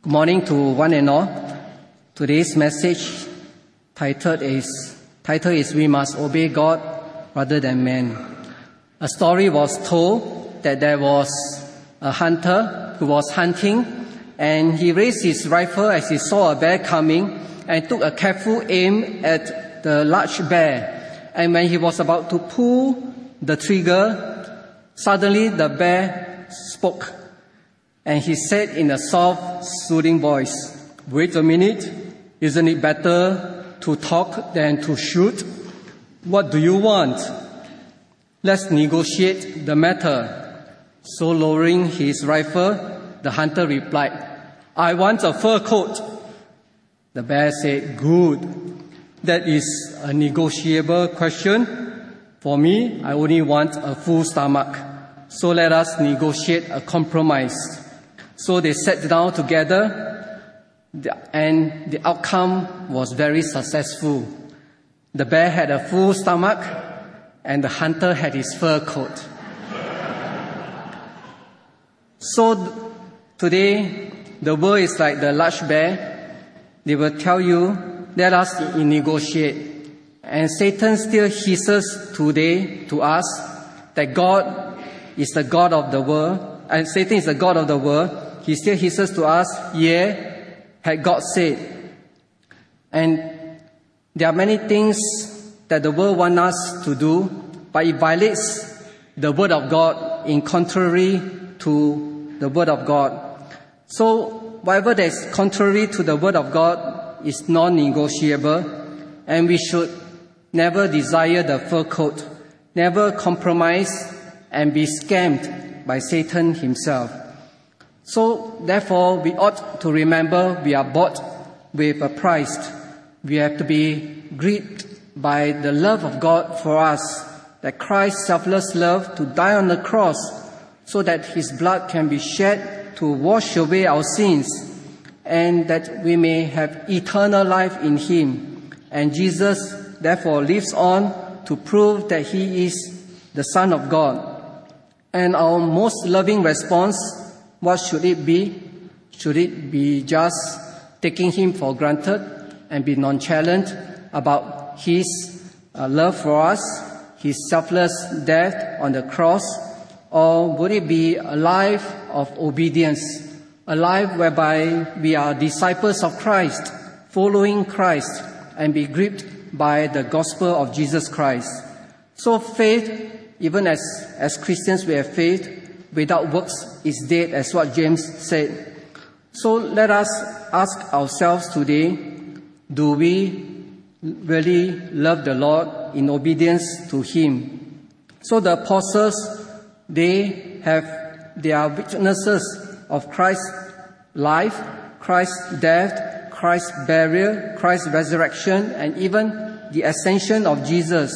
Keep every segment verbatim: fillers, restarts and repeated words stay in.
Good morning to one and all. Today's message titled is, title is We Must Obey God Rather Than Man. A story was told that there was a hunter who was hunting, and he raised his rifle as he saw a bear coming and took a careful aim at the large bear. And when he was about to pull the trigger, suddenly the bear spoke. And he said in a soft, soothing voice, "Wait a minute, isn't it better to talk than to shoot? What do you want? Let's negotiate the matter." So lowering his rifle, the hunter replied, "I want a fur coat." The bear said, "Good. That is a negotiable question. For me, I only want a full stomach. So let us negotiate a compromise." So they sat down together, and the outcome was very successful. The bear had a full stomach, and the hunter had his fur coat. So today, the world is like the large bear. They will tell you, let us negotiate. And Satan still hisses today to us that God is the God of the world, and Satan is the God of the world. He still hisses to us, "Yeah, had God said." And there are many things that the world wants us to do, but it violates the Word of God in contrary to the Word of God. So whatever that is contrary to the Word of God is non-negotiable, and we should never desire the fur coat, never compromise and be scammed by Satan himself. So therefore, we ought to remember we are bought with a price. We have to be gripped by the love of God for us, that Christ's selfless love to die on the cross so that His blood can be shed to wash away our sins, and that we may have eternal life in Him. And Jesus therefore lives on to prove that He is the Son of God. And our most loving response, what should it be? Should it be just taking Him for granted and be nonchalant about His uh, love for us, His selfless death on the cross? Or would it be a life of obedience, a life whereby we are disciples of Christ, following Christ, and be gripped by the gospel of Jesus Christ? So faith, even as, as Christians we have faith, without works is dead, as what James said. So let us ask ourselves today, do we really love the Lord in obedience to Him? So the apostles, they have, they are witnesses of Christ's life, Christ's death, Christ's burial, Christ's resurrection, and even the ascension of Jesus.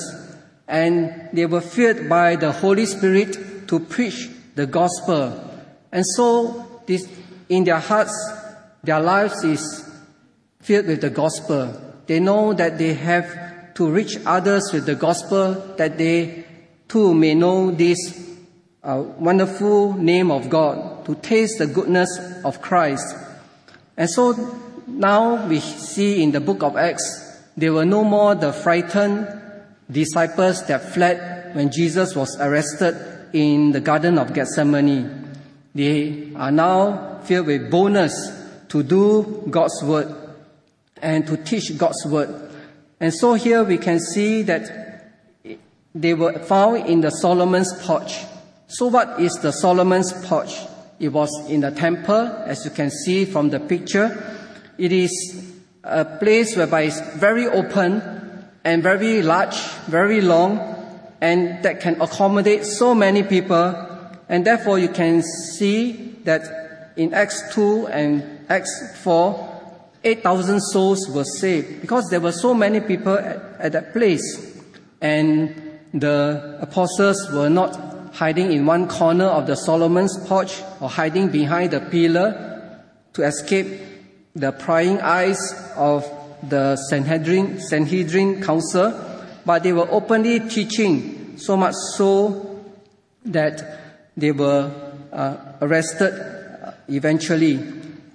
And they were filled by the Holy Spirit to preach the gospel. And so this, in their hearts, their lives is filled with the gospel. They know that they have to reach others with the gospel, that they too may know this uh, wonderful name of God, to taste the goodness of Christ. And so now we see in the book of Acts, they were no more the frightened disciples that fled when Jesus was arrested in the Garden of Gethsemane. They are now filled with boldness to do God's word and to teach God's word. And so here we can see that they were found in the Solomon's porch. So what is the Solomon's porch? It was in the temple, as you can see from the picture. It is a place whereby it's very open and very large, very long, and that can accommodate so many people. And therefore you can see that in Acts two and Acts four, eight thousand souls were saved because there were so many people at, at that place. And the apostles were not hiding in one corner of the Solomon's porch or hiding behind the pillar to escape the prying eyes of the Sanhedrin, Sanhedrin Council, but they were openly teaching, so much so that they were uh, arrested eventually.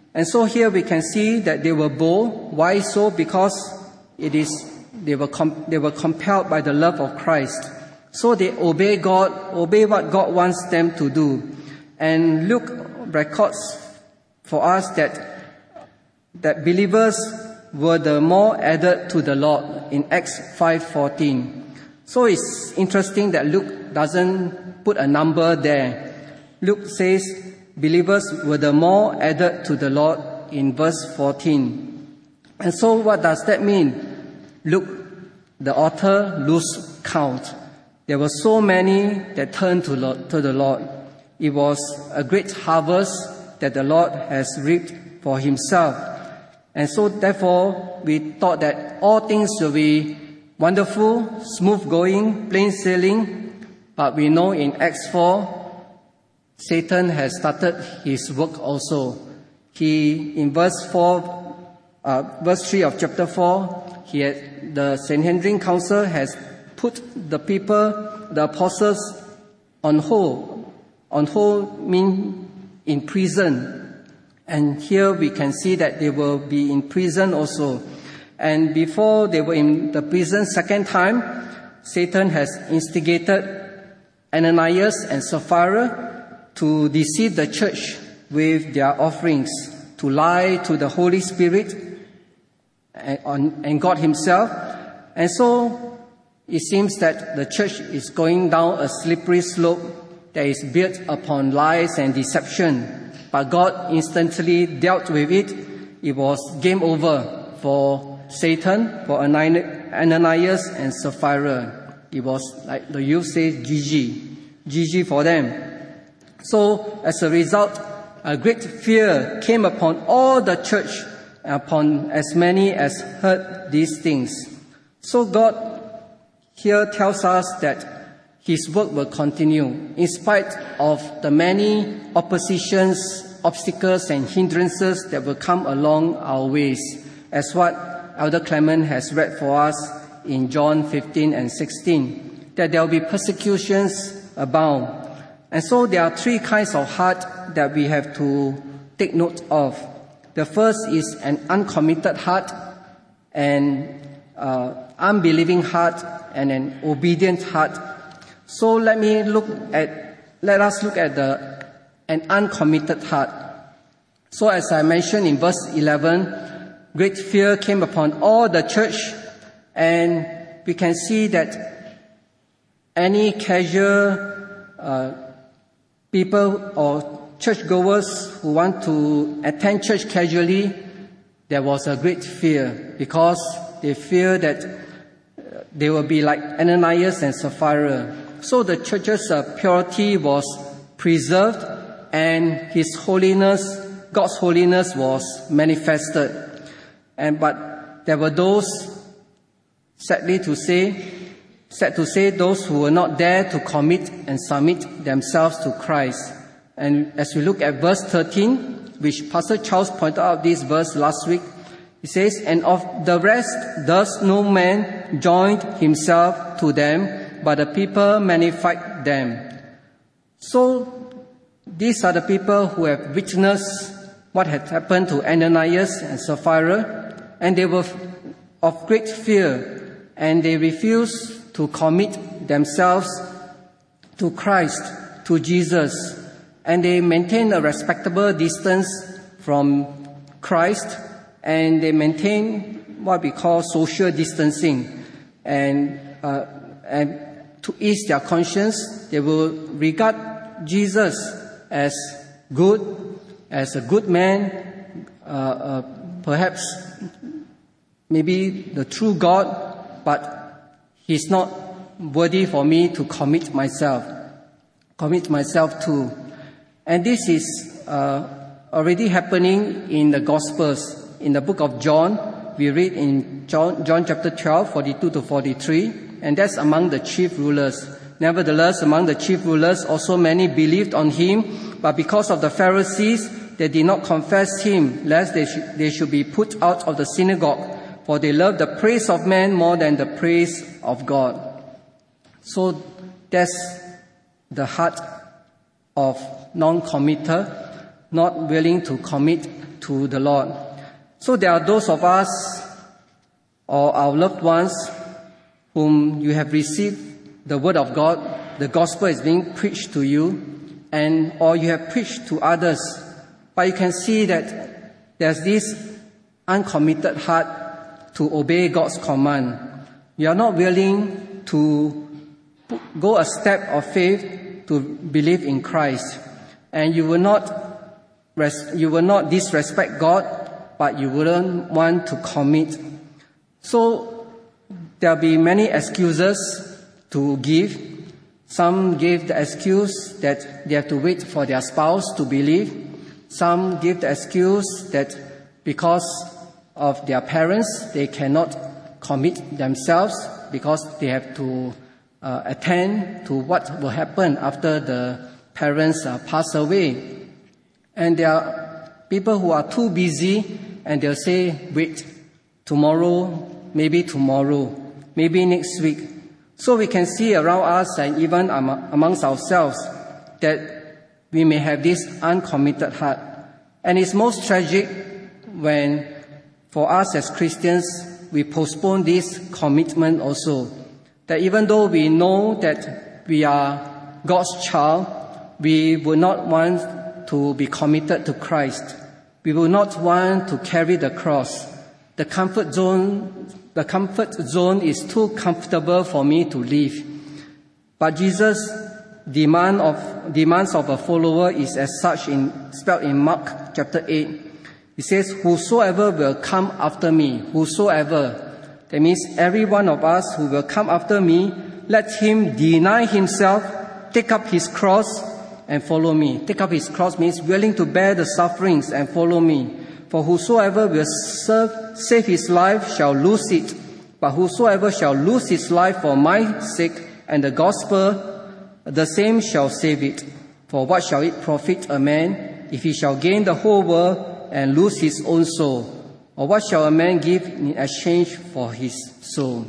And so here we can see that they were bold. Why so? Because it is they were com- they were compelled by the love of Christ. So they obey God, obey what God wants them to do. And Luke records for us that that believers were the more added to the Lord in Acts five fourteen. So it's interesting that Luke doesn't put a number there. Luke says believers were the more added to the Lord in verse fourteen. And so what does that mean? Luke, the author, lose count. There were so many that turned to, Lord, to the Lord. It was a great harvest that the Lord has reaped for himself. And so therefore, we thought that all things will be wonderful, smooth going, plain sailing. But we know in Acts four, Satan has started his work also. He, in verse four, uh, verse three of chapter four, he had, the Sanhedrin Council has put the people, the apostles, on hold. On hold means in prison. And here we can see that they will be in prison also. And before they were in the prison second time, Satan has instigated Ananias and Sapphira to deceive the church with their offerings, to lie to the Holy Spirit and, and God himself. And so it seems that the church is going down a slippery slope that is built upon lies and deception. But God instantly dealt with it. It was game over for Satan, for Ananias and Sapphira. It was, like the youth says, G G. G G for them. So, as a result, a great fear came upon all the church, upon as many as heard these things. So God here tells us that his work will continue in spite of the many oppositions, obstacles and hindrances that will come along our ways, as what Elder Clement has read for us in John fifteen and sixteen, that there will be persecutions abound. And so there are three kinds of heart that we have to take note of. The first is an uncommitted heart, an uh, unbelieving heart, and an obedient heart. So let me look at, let us look at the an uncommitted heart. So as I mentioned in verse eleven, great fear came upon all the church, and we can see that any casual uh, people or churchgoers who want to attend church casually, there was a great fear because they fear that they will be like Ananias and Sapphira. So the church's uh, purity was preserved and his holiness, God's holiness was manifested. And but there were those, sadly to say, sad to say, those who were not there to commit and submit themselves to Christ. And as we look at verse thirteen, which Pastor Charles pointed out this verse last week, he says, "And of the rest, thus no man joined himself to them, but the people magnified them." So these are the people who have witnessed what had happened to Ananias and Sapphira, and they were of great fear, and they refused to commit themselves to Christ, to Jesus, and they maintained a respectable distance from Christ, and they maintain what we call social distancing. And, uh, and to ease their conscience, they will regard Jesus as good, as a good man, uh, uh, perhaps maybe the true God, but he's not worthy for me to commit myself, commit myself to. And this is uh, already happening in the Gospels. In the book of John, we read in John, John chapter twelve, forty-two to forty-three, and that's among the chief rulers. Nevertheless, among the chief rulers also many believed on him, but because of the Pharisees, they did not confess him, lest they, sh- they should be put out of the synagogue, for they loved the praise of men more than the praise of God. So that's the heart of non-committer, not willing to commit to the Lord. So there are those of us or our loved ones whom you have received the word of God, the gospel is being preached to you, and or you have preached to others, but you can see that there's this uncommitted heart to obey God's command. You are not willing to go a step of faith to believe in Christ, and you will not res- you will not disrespect God, but you wouldn't want to commit. So there'll be many excuses to give. Some give the excuse that they have to wait for their spouse to believe. Some give the excuse that because of their parents, they cannot commit themselves because they have to uh, attend to what will happen after the parents uh, pass away. And there are people who are too busy and they'll say, wait, tomorrow, maybe tomorrow, maybe next week. So we can see around us and even amongst ourselves that we may have this uncommitted heart. And it's most tragic when, for us as Christians, we postpone this commitment also. That even though we know that we are God's child, we will not want to be committed to Christ. We will not want to carry the cross. The comfort zone, the comfort zone is too comfortable for me to live. But Jesus' demand of, demands of a follower is as such in, spelled in Mark chapter eight. He says, whosoever will come after me, whosoever. That means every one of us who will come after me, let him deny himself, take up his cross, and follow me. Take up his cross means willing to bear the sufferings and follow me. For whosoever will serve, save his life shall lose it. But whosoever shall lose his life for my sake and the gospel, the same shall save it. For what shall it profit a man if he shall gain the whole world and lose his own soul? Or what shall a man give in exchange for his soul?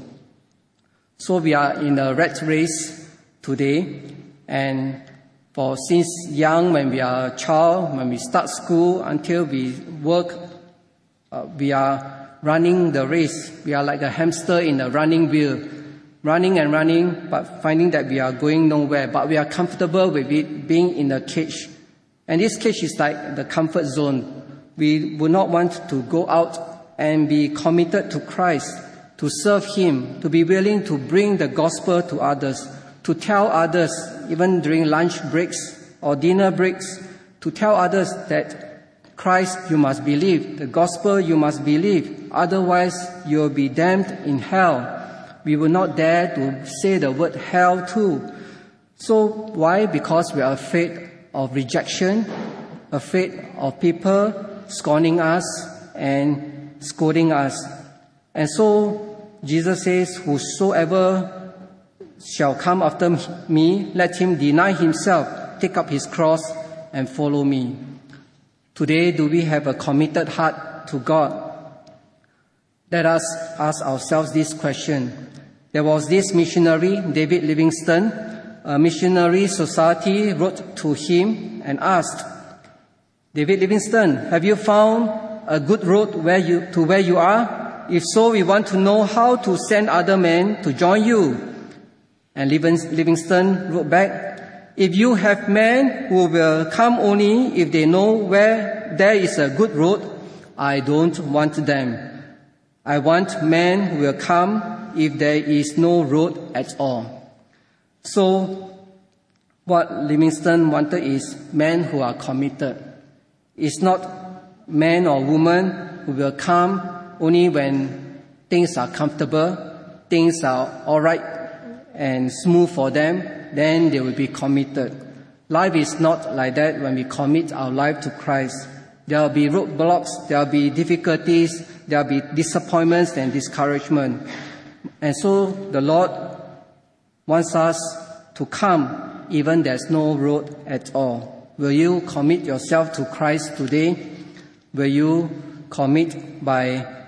So we are in a rat race today, and for since young, when we are a child, when we start school until we work, uh, we are running the race. We are like a hamster in a running wheel, running and running, but finding that we are going nowhere. But we are comfortable with it being in a cage. And this cage is like the comfort zone. We would not want to go out and be committed to Christ, to serve Him, to be willing to bring the gospel to others, to tell others, even during lunch breaks or dinner breaks, to tell others that Christ you must believe, the gospel you must believe, otherwise you will be damned in hell. We will not dare to say the word hell too. So why? Because we are afraid of rejection, afraid of people scorning us and scolding us. And so Jesus says, whosoever shall come after me, let him deny himself, take up his cross, and follow me. Today, do we have a committed heart to God? Let us ask ourselves this question. There was this missionary, David Livingstone. A missionary society wrote to him and asked, David Livingstone, have you found a good road where you, to where you are? If so, we want to know how to send other men to join you. And Livingstone wrote back, if you have men who will come only if they know where there is a good road, I don't want them. I want men who will come if there is no road at all. So, what Livingstone wanted is men who are committed. It's not men or women who will come only when things are comfortable, things are all right and smooth for them, then they will be committed. Life is not like that when we commit our life to Christ. There will be roadblocks, there will be difficulties, there will be disappointments and discouragement. And so the Lord wants us to come even there's no road at all. Will you commit yourself to Christ today? Will you commit by,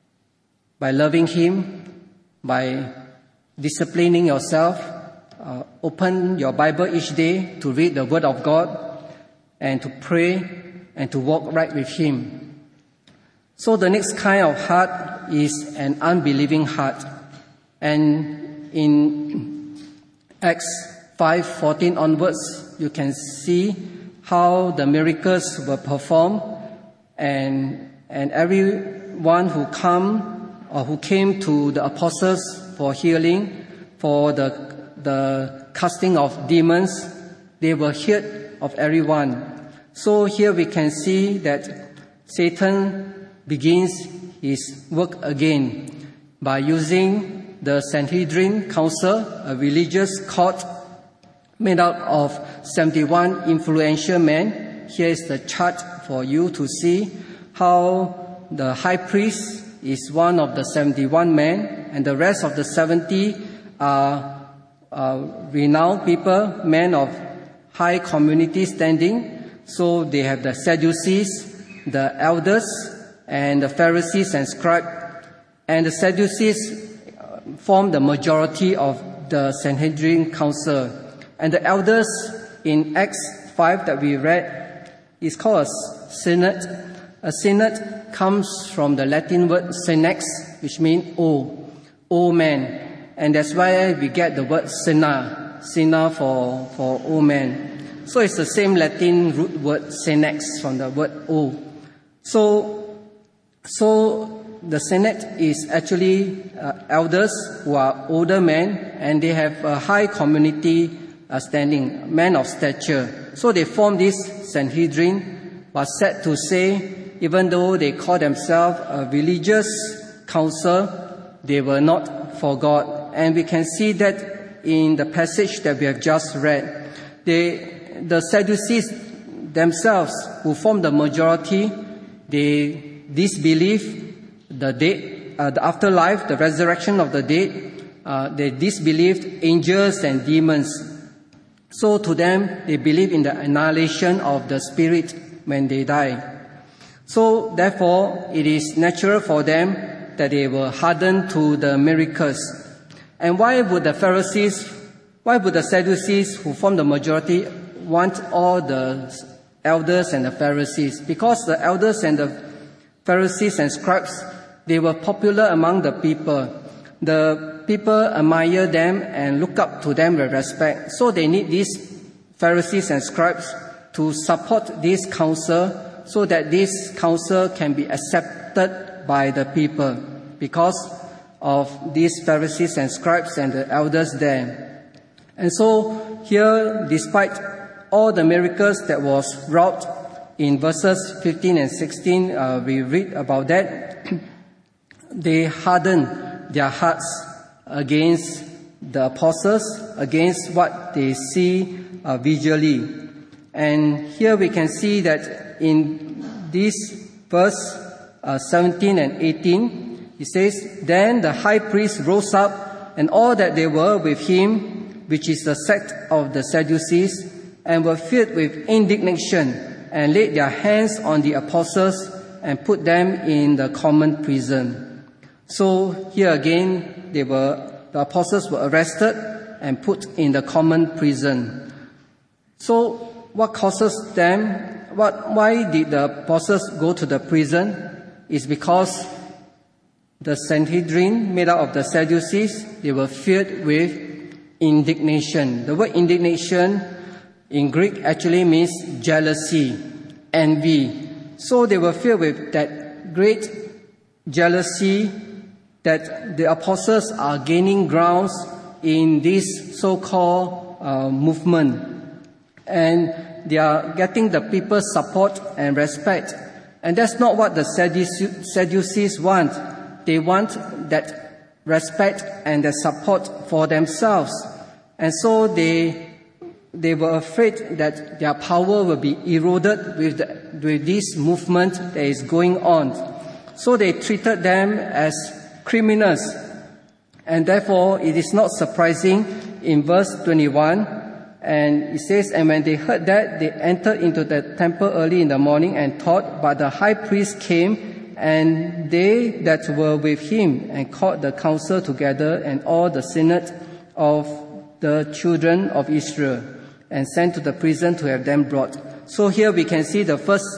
by loving Him, by disciplining yourself, uh, open your Bible each day to read the Word of God and to pray and to walk right with Him? So the next kind of heart is an unbelieving heart. And in Acts five fourteen onwards, you can see how the miracles were performed, and and everyone who come or who came to the apostles for healing, for the the casting of demons, they were healed of everyone. So here we can see that Satan begins his work again by using the Sanhedrin Council, a religious court made out of seventy-one influential men. Here is the chart for you to see how the high priest is one of the seventy-one men, and the rest of the seventy are uh, renowned people, men of high community standing. So they have the Sadducees, the elders, and the Pharisees and scribes. And the Sadducees form the majority of the Sanhedrin Council. And the elders in Acts five that we read is called a synod. A synod comes from the Latin word senex, which means old, old man. And that's why we get the word sena, sena for, for old man. So it's the same Latin root word senex from the word old. So, so the Senate is actually uh, elders who are older men, and they have a high community uh, standing, men of stature. So they form this Sanhedrin, but said to say, even though they call themselves a religious council, they were not for God. And we can see that in the passage that we have just read. They, the Sadducees themselves, who form the majority, they disbelieve the dead, uh, the afterlife, the resurrection of the dead. Uh, they disbelieved angels and demons. So to them, they believe in the annihilation of the spirit when they die. So therefore, it is natural for them that they were hardened to the miracles. And why would the Pharisees, why would the Sadducees, who form the majority, want all the elders and the Pharisees? Because the elders and the Pharisees and scribes, they were popular among the people. The people admire them and look up to them with respect. So they need these Pharisees and scribes to support this council, so that this council can be accepted by the people because of these Pharisees and scribes and the elders there. And so here, despite all the miracles that was wrought in verses fifteen and sixteen, uh, we read about that, they hardened their hearts against the apostles, against what they see uh, visually. And here we can see that in this verse uh, seventeen and eighteen, it says, "Then the high priest rose up, and all that they were with him, which is the sect of the Sadducees, and were filled with indignation, and laid their hands on the apostles, and put them in the common prison." So here again, they were the apostles were arrested and put in the common prison. So what causes them? What, why did the apostles go to the prison? It's because the Sanhedrin, made out of the Sadducees, they were filled with indignation. The word indignation in Greek actually means jealousy, envy. So they were filled with that great jealousy that the apostles are gaining grounds in this so-called uh, movement. And they are getting the people's support and respect. And that's not what the Sadducees want. They want that respect and the support for themselves. And so they they were afraid that their power will be eroded with, the, with this movement that is going on. So they treated them as criminals. And therefore, it is not surprising in verse twenty-one, and it says, "And when they heard that, they entered into the temple early in the morning and taught. But the high priest came, and they that were with him, and called the council together, and all the synod of the children of Israel, and sent to the prison to have them brought." So here we can see the first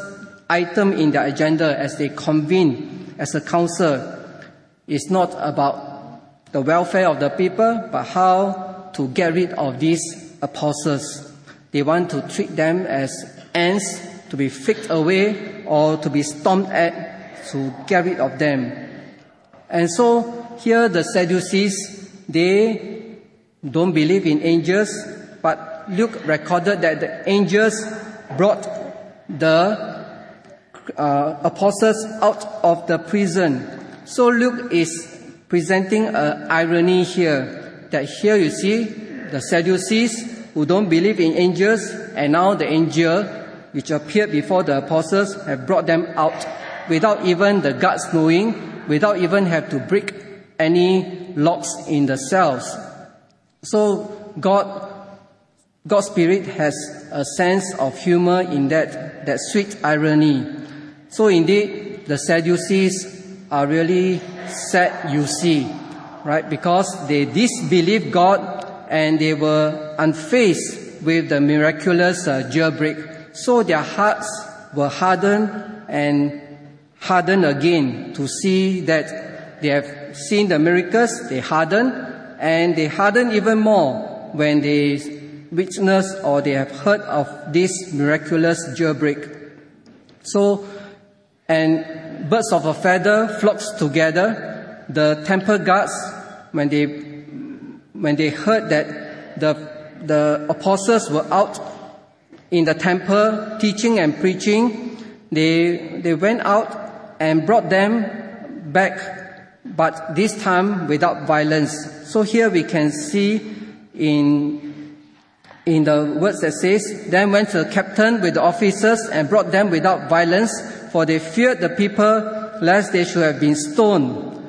item in their agenda as they convene as a council is not about the welfare of the people, but how to get rid of these apostles. They want to treat them as ants to be flicked away or to be stomped at to get rid of them. And so here the Sadducees, they don't believe in angels, but Luke recorded that the angels brought the uh, apostles out of the prison. So Luke is presenting an irony here, that here you see the Sadducees who don't believe in angels, and now the angel which appeared before the apostles have brought them out without even the guards knowing, without even have to break any locks in the cells. So God, God's Spirit has a sense of humor in that, that sweet irony. So indeed, the Sadducees are really sad, you see, right? Because they disbelieved God and they were unfazed with the miraculous uh, jailbreak. So their hearts were hardened and hardened again to see that they have seen the miracles. They hardened, and they hardened even more when they witnessed or they have heard of this miraculous jailbreak. So, and birds of a feather flocks together. The temple guards, when they when they heard that the the apostles were out in the temple teaching and preaching, they they went out and brought them back, but this time without violence. So here we can see in in the words that says, "Then went the captain with the officers and brought them without violence, for they feared the people, lest they should have been stoned."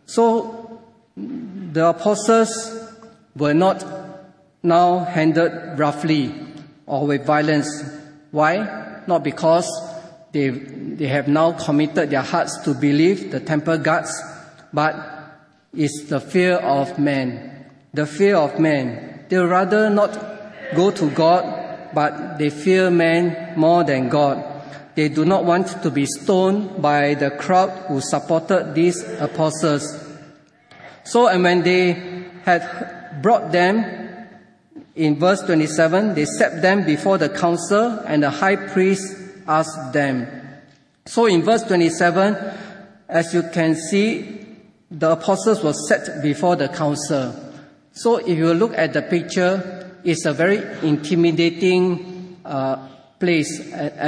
So the apostles were not now handled roughly or with violence. Why? Not because they they have now committed their hearts to believe the temple guards, but it's the fear of man. The fear of man. They would rather not go to God, but they fear man more than God. They do not want to be stoned by the crowd who supported these apostles. So, and when they had brought them, in verse twenty-seven, they set them before the council, and the high priest asked them. So in verse twenty-seven, as you can see, the apostles were set before the council. So if you look at the picture, it's a very intimidating uh, place,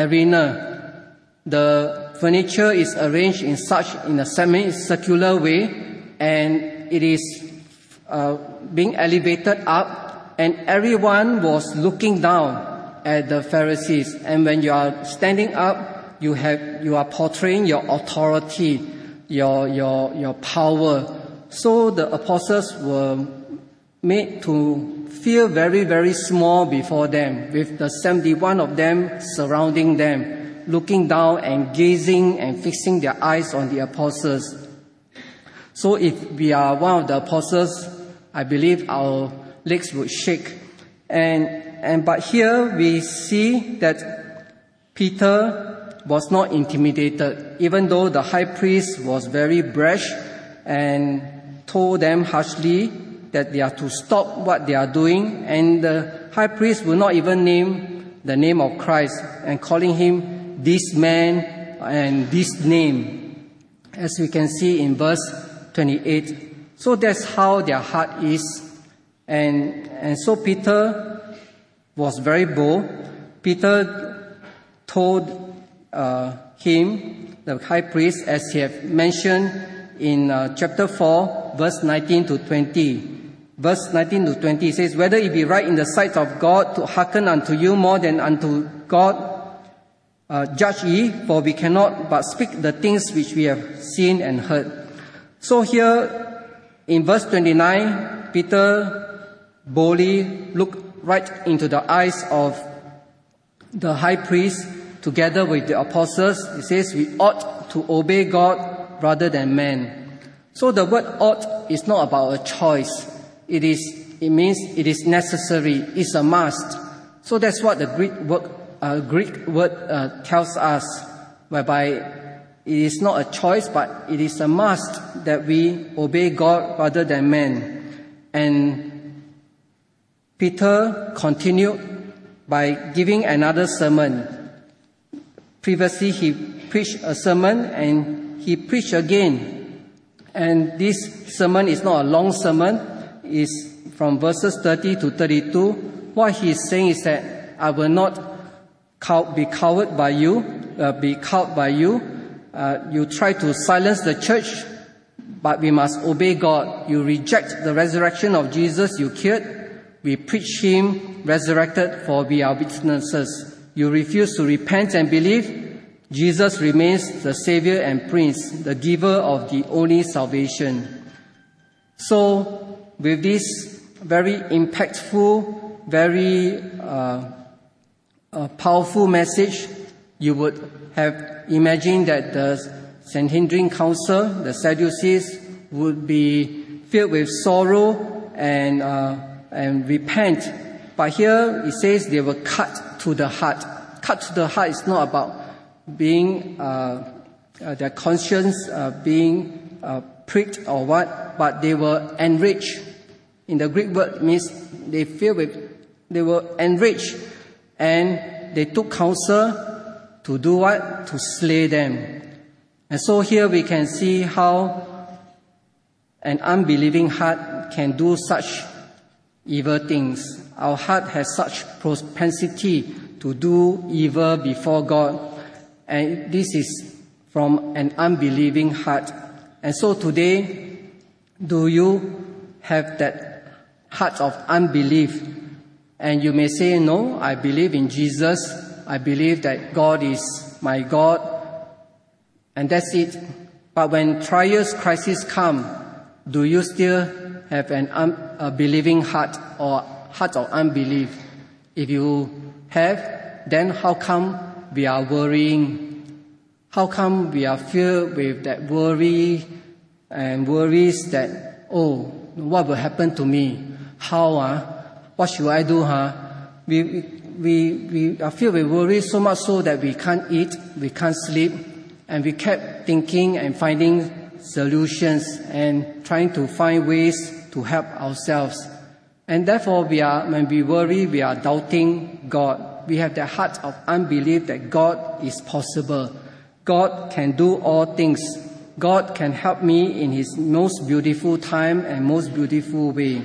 arena. The furniture is arranged in such in a semicircular way, and it is uh, being elevated up. And everyone was looking down at the Pharisees. And when you are standing up, you have you are portraying your authority, your your your power. So the apostles were made to feel very, very small before them, with the seventy-one of them surrounding them, looking down and gazing and fixing their eyes on the apostles. So if we are one of the apostles, I believe our legs would shake. And, and, but here we see that Peter was not intimidated, even though the high priest was very brash and told them harshly that they are to stop what they are doing. And the high priest will not even name the name of Christ, and calling him this man and this name, as we can see in verse twenty-eight. So that's how their heart is. And, and so Peter was very bold. Peter told uh, him, the high priest, as he had mentioned in uh, chapter four, verse nineteen to twenty. Verse nineteen to twenty says, "Whether it be right in the sight of God to hearken unto you more than unto God, uh, judge ye, for we cannot but speak the things which we have seen and heard." So here in verse twenty-nine, Peter boldly looked right into the eyes of the high priest together with the apostles. He says, "We ought to obey God rather than man." So the word ought is not about a choice. It is, it means it is necessary. It's a must. So that's what the Greek word, uh, Greek word uh, tells us. whereby it is not a choice, but it is a must that we obey God rather than man. And Peter continued by giving another sermon. Previously, he preached a sermon and he preached again. And this sermon is not a long sermon. It's from verses thirty to thirty-two. What he is saying is that I will not cow- be cowed by you, uh, be cowed by you. Uh, you try to silence the church, but we must obey God. You reject the resurrection of Jesus you killed. We preach him resurrected, for we are witnesses. You refuse to repent and believe. Jesus remains the Savior and Prince, the giver of the only salvation. So, with this very impactful, very uh, uh, powerful message, you would have imagined that the Sanhedrin Council, the Sadducees, would be filled with sorrow and uh, and repent. But here it says they were cut to the heart. Cut to the heart is not about being uh, uh, their conscience uh, being uh, pricked or what, but they were enraged. In the Greek word, it means they feel with, they were enraged, and they took counsel to do what? To slay them. And so here we can see how an unbelieving heart can do such evil things. Our heart has such propensity to do evil before God. And this is from an unbelieving heart. And so today, do you have that heart of unbelief? And you may say, no, I believe in Jesus. I believe that God is my God. And that's it. But when trials, crises come, do you still have an un- a believing heart or heart of unbelief? If you have, then how come we are worrying? How come we are filled with that worry and worries that, oh, what will happen to me? How, uh, what should I do, huh? We, we, we are filled with worry so much so that we can't eat, we can't sleep, and we kept thinking and finding solutions and trying to find ways to help ourselves. And therefore, we are, when we worry, we are doubting God. We have the heart of unbelief that God is possible. God can do all things. God can help me in His most beautiful time and most beautiful way.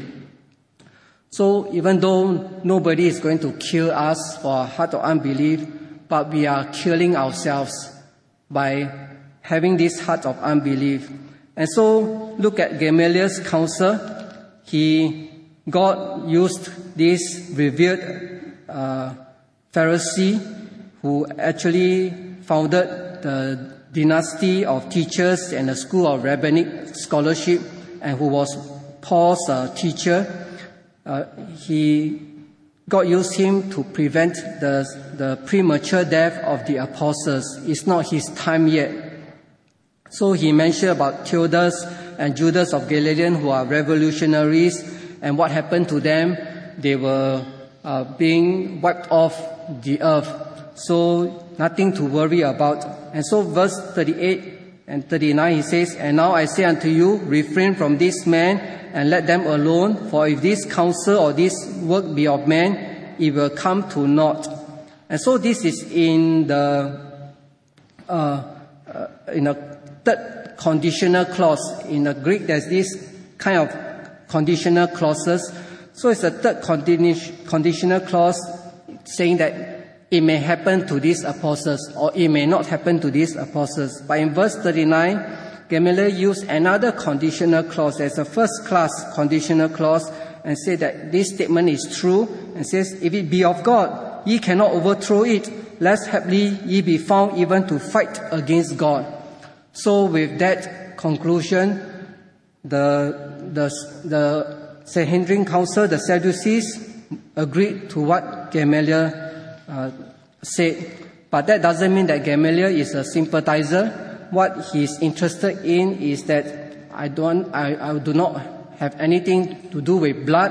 So even though nobody is going to kill us for a heart of unbelief, but we are killing ourselves by having this heart of unbelief. And so look at Gamaliel's counsel. He, God used this revered uh, Pharisee who actually founded the dynasty of teachers and the school of rabbinic scholarship, and who was Paul's uh, teacher. Uh, he, God used him to prevent the, the premature death of the apostles. It's not his time yet. So he mentioned about Theudas and Judas of Galilee, who are revolutionaries, and what happened to them. They were uh, being wiped off the earth. So nothing to worry about. And so verse thirty-eight and thirty-nine, he says, "And now I say unto you, refrain from this man, and let them alone. For if this counsel or this work be of man, it will come to naught." And so this is in the uh, uh, in a third conditional clause. In the Greek, there's this kind of conditional clauses. So it's a third condi- conditional clause saying that it may happen to these apostles, or it may not happen to these apostles. But in verse thirty-nine, Gamaliel used another conditional clause as a first-class conditional clause and said that this statement is true, and says, "If it be of God, ye cannot overthrow it, lest haply ye be found even to fight against God." So with that conclusion, the the the Sanhedrin Council, the Sadducees, agreed to what Gamaliel uh, said. But that doesn't mean that Gamaliel is a sympathizer. What he's interested in is that I don't, I, I do not have anything to do with blood.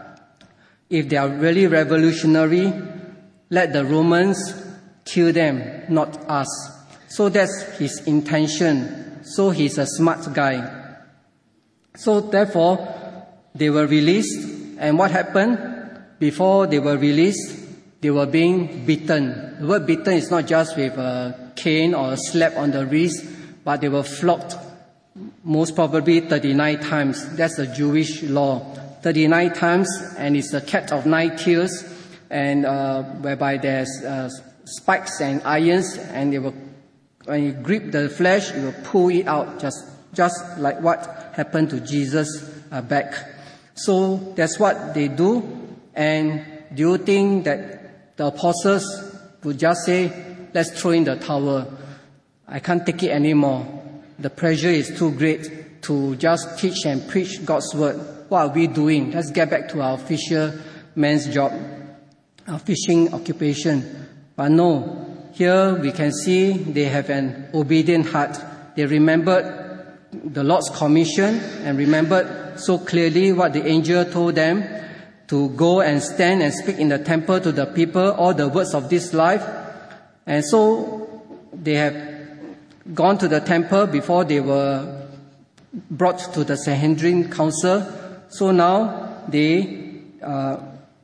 If they are really revolutionary, let the Romans kill them, not us. So that's his intention. So he's a smart guy. So therefore, they were released. And what happened? Before they were released, they were being beaten. The word beaten is not just with a cane or a slap on the wrist, but they were flogged, most probably thirty-nine times. That's the Jewish law. thirty-nine times, and it's a cat of nine tails, and uh, whereby there's uh, spikes and irons, and they will, when you grip the flesh, you will pull it out, just just like what happened to Jesus' uh, back. So that's what they do. And do you think that the apostles would just say, let's throw in the towel? I can't take it anymore. The pressure is too great to just teach and preach God's word. What are we doing? Let's get back to our fisherman's job, our fishing occupation. But no, here we can see they have an obedient heart. They remembered the Lord's commission and remembered so clearly what the angel told them to go and stand and speak in the temple to the people, all the words of this life. And so they have gone to the temple before they were brought to the Sanhedrin council. So now they uh,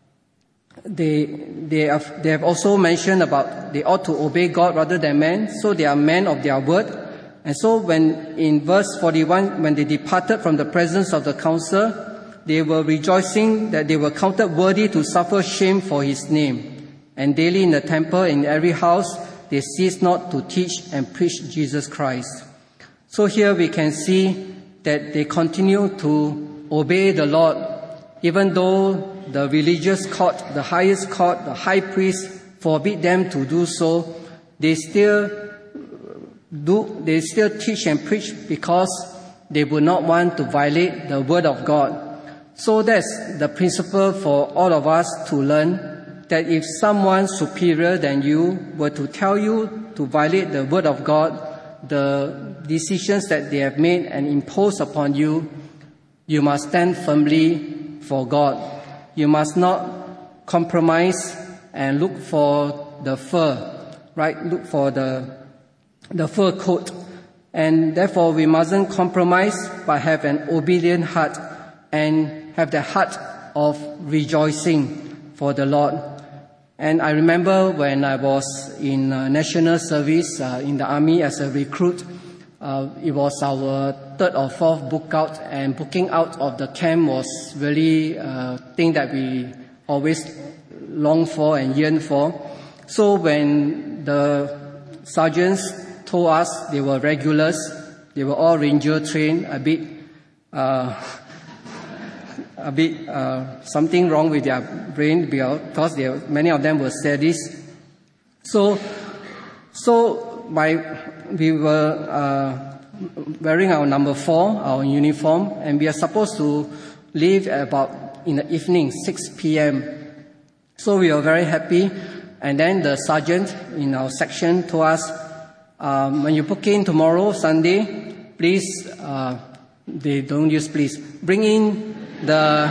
they they have they have also mentioned about they ought to obey God rather than men. So they are men of their word. And so when in verse forty-one, when they departed from the presence of the council, they were rejoicing that they were counted worthy to suffer shame for his name. And daily in the temple, in every house, they ceased not to teach and preach Jesus Christ. So here we can see that they continue to obey the Lord, even though the religious court, the highest court, the high priest forbid them to do so. They still do, they still teach and preach because they would not want to violate the word of God. So that's the principle for all of us to learn, that if someone superior than you were to tell you to violate the word of God, the decisions that they have made and imposed upon you, you must stand firmly for God. You must not compromise and look for the fur, right? Look for the the fur coat. And therefore we mustn't compromise, but have an obedient heart and have the heart of rejoicing for the Lord. And I remember when I was in uh, national service uh, in the army as a recruit, uh, it was our third or fourth book out, and booking out of the camp was really a thing that we always long for and yearn for. So when the sergeants told us they were regulars, they were all ranger trained, a bit uh, a bit uh, something wrong with their brain because they, many of them were sadists. So, so my, we were uh, wearing our number four, our uniform, and we are supposed to leave at about in the evening, six p.m. So we were very happy. And then the sergeant in our section told us, um, when you book in tomorrow, Sunday, please, uh, they don't use please, bring in the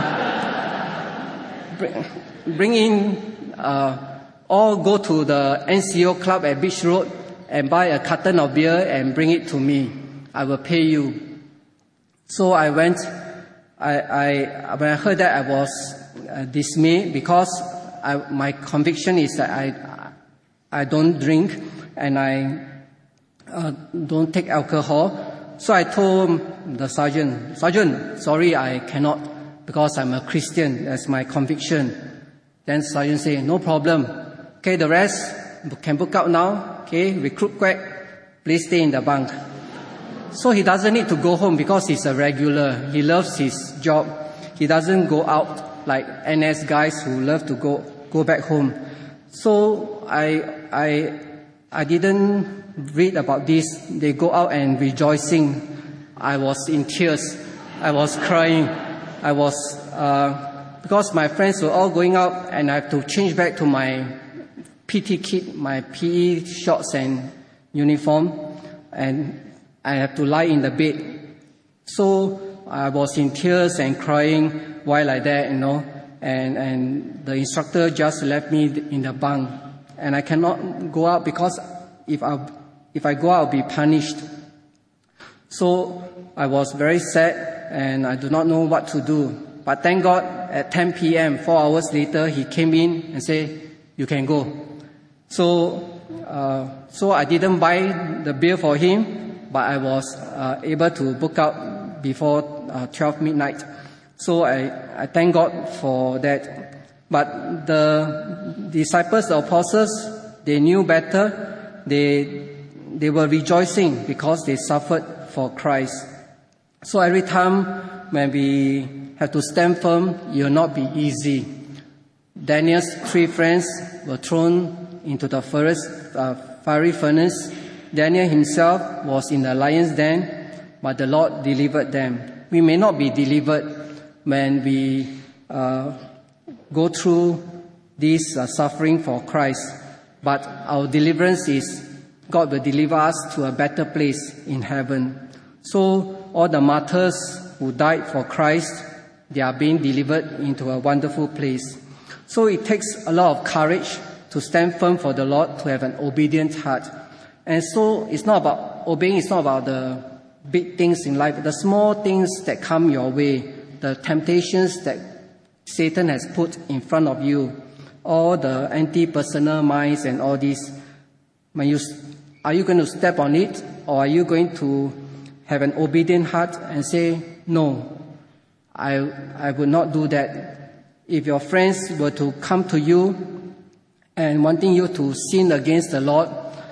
bring, bring in uh, or go to the N C O club at Beach Road and buy a carton of beer and bring it to me. I will pay you. So I went. I, I when I heard that, I was uh, dismayed because I, my conviction is that I I don't drink and I uh, don't take alcohol. So I told the sergeant, Sergeant, sorry, I cannot, because I'm a Christian. That's my conviction. Then sergeant said, no problem. Okay, the rest can book out now. Okay, recruit quack, please stay in the bunk. So he doesn't need to go home because he's a regular. He loves his job. He doesn't go out like N S guys who love to go go back home. So I I I didn't read about this. They go out and rejoicing. I was in tears. I was crying. I was, uh, because my friends were all going out and I have to change back to my P T kit, my P E shorts and uniform, and I have to lie in the bed. So I was in tears and crying while like that, you know, and, and the instructor just left me in the bunk. And I cannot go out because if I if I go out, I'll be punished. So I was very sad and I do not know what to do. But thank God at ten p.m., four hours later, he came in and said, you can go. So, uh, so I didn't buy the beer for him, but I was uh, able to book out before uh, twelve midnight. So I, I thank God for that. But the disciples, the apostles, they knew better. They, they were rejoicing because they suffered for Christ. So every time when we have to stand firm, it will not be easy. Daniel's three friends were thrown into the furnace, uh, fiery furnace. Daniel himself was in the lion's den, but the Lord delivered them. We may not be delivered when we uh, go through this uh, suffering for Christ, but our deliverance is God will deliver us to a better place in heaven. So all the martyrs who died for Christ, they are being delivered into a wonderful place. So it takes a lot of courage to stand firm for the Lord, to have an obedient heart. And so it's not about obeying, it's not about the big things in life, the small things that come your way, the temptations that Satan has put in front of you, all the anti-personal minds and all this. When you, are you going to step on it, or are you going to have an obedient heart and say, no, I, I would not do that. If your friends were to come to you and wanting you to sin against the Lord,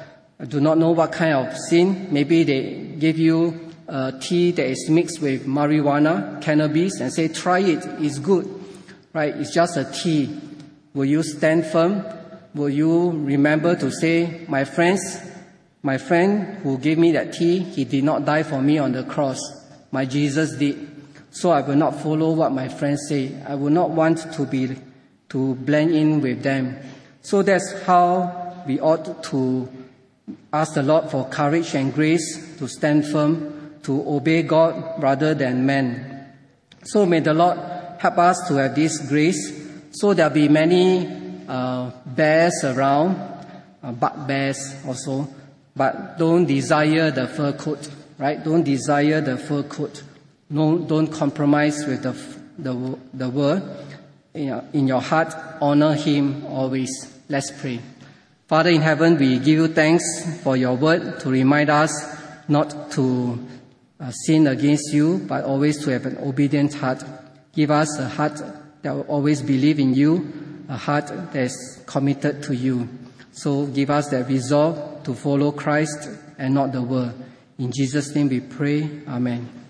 I do not know what kind of sin. Maybe they give you a tea that is mixed with marijuana, cannabis, and say, try it, it's good. Right? It's just a tea. Will you stand firm? Will you remember to say, my friends, my friend who gave me that tea, he did not die for me on the cross. My Jesus did. So I will not follow what my friends say. I will not want to be, to blend in with them. So that's how we ought to ask the Lord for courage and grace to stand firm, to obey God rather than man. So may the Lord help us to have this grace. So there'll be many uh, bears around, uh, bugbears also, but don't desire the fur coat, right? Don't desire the fur coat. No, don't compromise with the the, the word. In your heart, honor Him always. Let's pray. Father in heaven, we give you thanks for your word to remind us not to uh, sin against you, but always to have an obedient heart. Give us a heart that will always believe in you, a heart that is committed to you. So give us that resolve to follow Christ and not the world. In Jesus' name we pray. Amen.